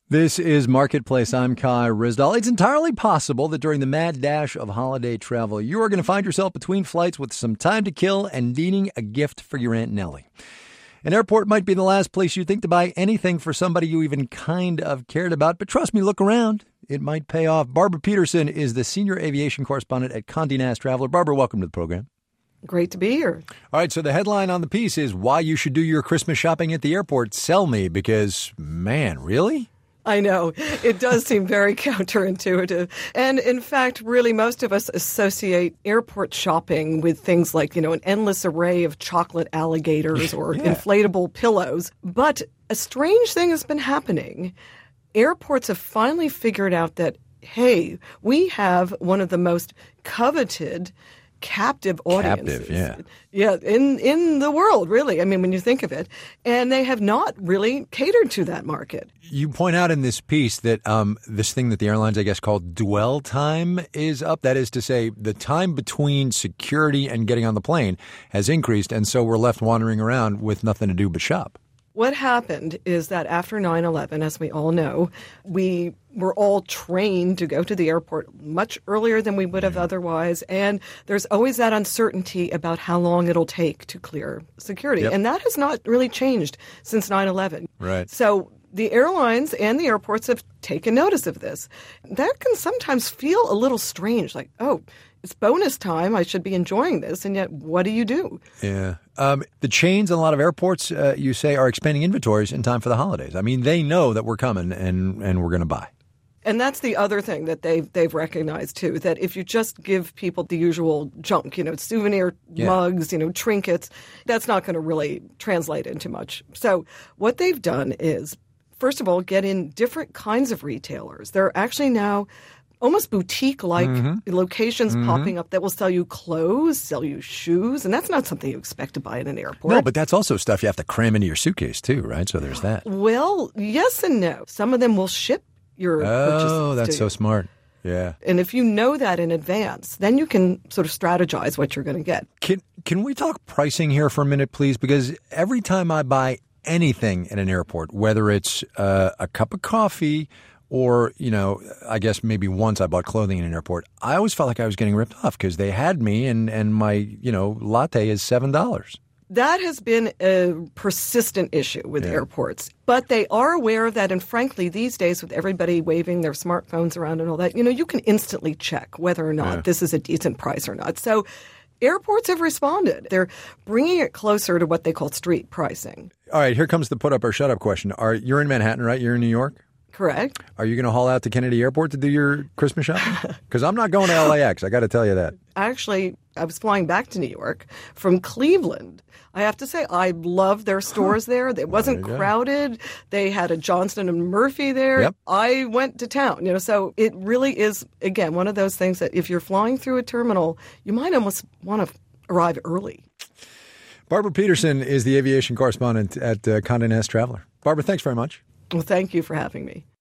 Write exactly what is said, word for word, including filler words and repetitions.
This is Marketplace. I'm Kai Ryssdal. It's entirely possible that during the mad dash of holiday travel, you are going to find yourself between flights with some time to kill and needing a gift for your Aunt Nellie. An airport might be the last place you think to buy anything for somebody you even kind of cared about, but trust me, look around. It might pay off. Barbara Peterson is the senior aviation correspondent at Condé Nast Traveler. Barbara, welcome to the program. Great to be here. All right, so the headline on the piece is why you should do your Christmas shopping at the airport. Sell me, because, man, really? I know. It does seem very counterintuitive. And in fact, really, most of us associate airport shopping with things like, you know, an endless array of chocolate alligators or yeah. inflatable pillows. But a strange thing has been happening. Airports have finally figured out that, hey, we have one of the most coveted captive audiences. Captive, yeah. Yeah, in, in the world, really. I mean, when you think of it. And they have not really catered to that market. You point out in this piece that um, this thing that the airlines, I guess, call dwell time is up. That is to say, the time between security and getting on the plane has increased, and so we're left wandering around with nothing to do but shop. What happened is that after nine eleven, as we all know, we were all trained to go to the airport much earlier than we would have otherwise. And there's always that uncertainty about how long it'll take to clear security. Yep. And that has not really changed since nine eleven. Right. So the airlines and the airports have taken notice of this. That can sometimes feel a little strange, like, oh, it's bonus time. I should be enjoying this. And yet, what do you do? Yeah. Um, the chains in a lot of airports, uh, you say, are expanding inventories in time for the holidays. I mean, they know that we're coming and, and we're going to buy. And that's the other thing that they've, they've recognized, too, that if you just give people the usual junk, you know, souvenir yeah. mugs, you know, trinkets, that's not going to really translate into much. So what they've done is, first of all, get in different kinds of retailers. There are actually now almost boutique-like mm-hmm. locations mm-hmm. popping up that will sell you clothes, sell you shoes, and that's not something you expect to buy in an airport. No, but that's also stuff you have to cram into your suitcase too, right? So there's that. Well, yes and no. Some of them will ship your purchases. Oh, that's to so you. smart. Yeah. And if you know that in advance, then you can sort of strategize what you're going to get. Can can we talk pricing here for a minute, please? Because every time I buy anything in an airport, whether it's uh, a cup of coffee or, you know, I guess maybe once I bought clothing in an airport, I always felt like I was getting ripped off because they had me and, and my, you know, latte is seven dollars. That has been a persistent issue with yeah. airports. But they are aware of that. And frankly, these days with everybody waving their smartphones around and all that, you know, you can instantly check whether or not yeah. this is a decent price or not. So airports have responded. They're bringing it closer to what they call street pricing. All right, here comes the put up or shut up question. Are You're in Manhattan, right? You're in New York? Correct. Are you going to haul out to Kennedy Airport to do your Christmas shopping? Because I'm not going to L A X. I got to tell you that. Actually, I was flying back to New York from Cleveland. I have to say, I love their stores there. It wasn't crowded. They had a Johnston and Murphy there. Yep. I went to town, you know, so it really is, again, one of those things that if you're flying through a terminal, you might almost want to arrive early. Barbara Peterson is the aviation correspondent at uh, Condé Nast Traveler. Barbara, thanks very much. Well, thank you for having me.